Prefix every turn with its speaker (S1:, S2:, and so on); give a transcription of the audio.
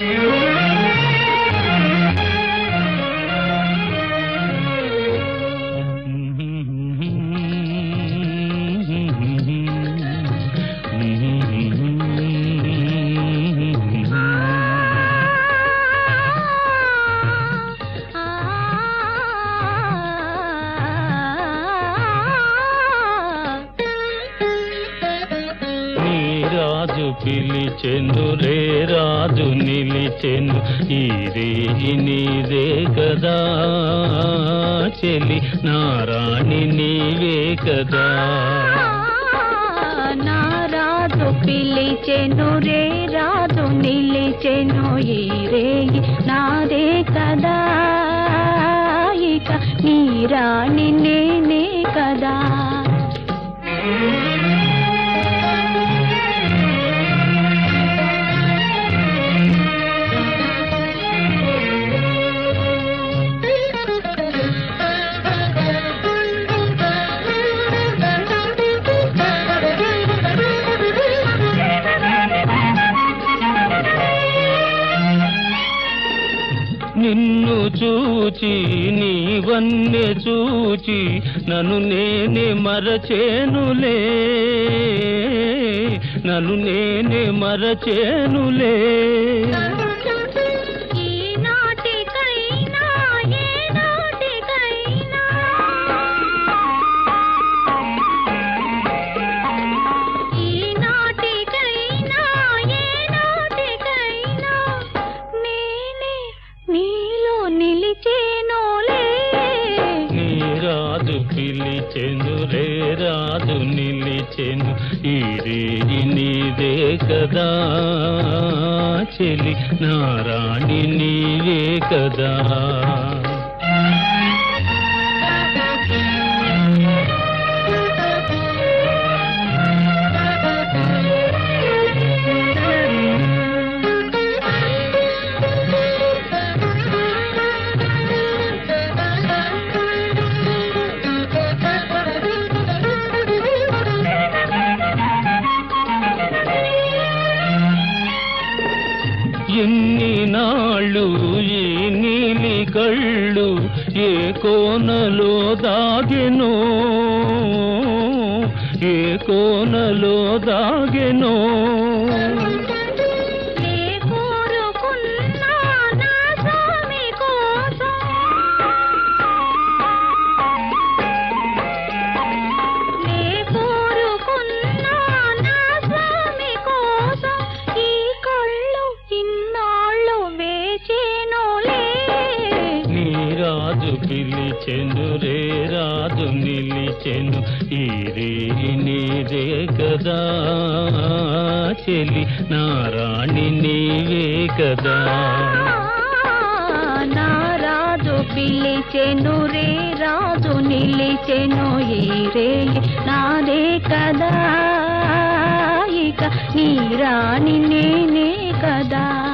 S1: రాజు పిలిచెను రే రాజు నిలిచెను ఈ రేయి నీదే కదా చెలి నారాణి నీవే కదా
S2: నా రాజు పిలిచెను రే రాజు నిలిచెను ఈ రేయి నాదే కదా ఇక నీ రాణి నేనే కదా
S1: నిన్ను చూచి నీవన్నే చూచి నన్ను నేనే మరచేనులే నన్ను నేనే మరచేనులే రాజు పిలిచెను రే రాజు నిలిచెను ఈ రేయి నీదే కదా చెలి నారాణి నీవే కదా ఎన్ని నాళ్ళు ఈ నీలి కళ్ళు ఏ కోనలో దాగెనో ఏ కోనలో దాగెనో రాజు పిలిచెను రే రాజు నిలిచెను ఈ రేయి నీదే కదా చెలి నారాణి నీవే కదా
S2: నా రాజు పిలిచెను రే రాజు నిలిచెను ఈ రేయి నాదే కదా ఇక నీ రాణి నేనే కదా